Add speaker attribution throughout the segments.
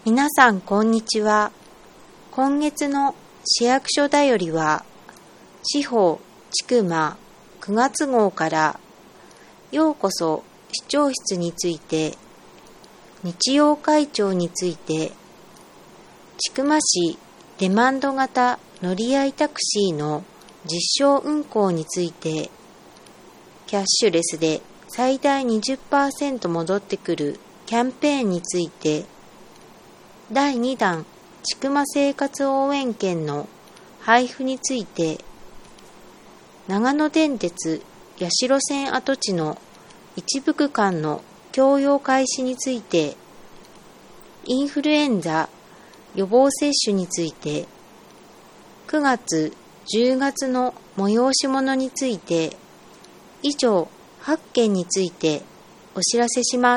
Speaker 1: 皆さんこんにちは。今月の市役所だよりは、司法千曲9月号からようこそ市長室について、日曜会長について、千曲市デマンド型乗り合いタクシーの実証運行について、キャッシュレスで最大 20% 戻ってくるキャンペーンについて、第2弾千曲生活応援券の配布について、長野電鉄八代線跡地の一部区間の供用開始について、インフルエンザ予防接種について、9月10月の催し物について、以上8件についてお知らせします。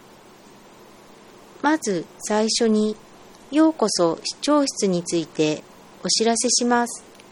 Speaker 1: まず最初に、ようこそ市長室についてお知らせします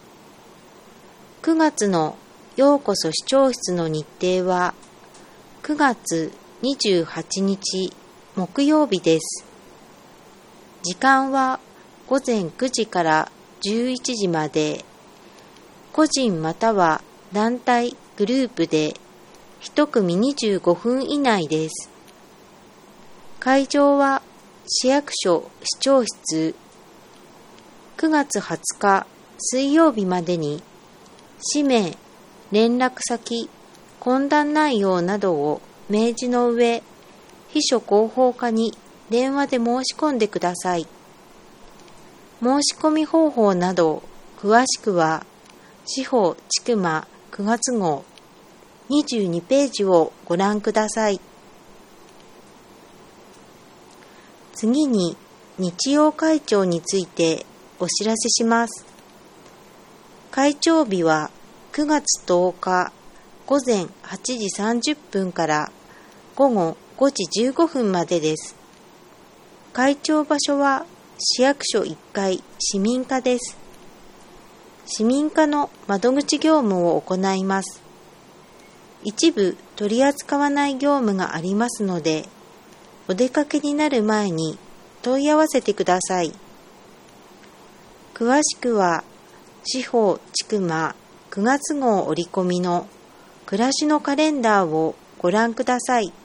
Speaker 1: 。9月のようこそ市長室の日程は、9月28日木曜日です。時間は午前9時から11時まで、個人または団体グループで1組25分以内です。会場は市役所市長室。9月20日水曜日までに氏名、連絡先、懇談内容などを明示の上、秘書広報課に電話で申し込んでください。申し込み方法など詳しくは司法千曲9月号22ページをご覧ください。次に日曜会長についてお知らせします。会長日は9月10日午前8時30分から午後5時15分までです。会長場所は市役所1階市民課です。市民課の窓口業務を行います。一部取り扱わない業務がありますので、お出かけになる前に問い合わせてください。詳しくは司法千曲9月号折り込みの暮らしのカレンダーをご覧ください。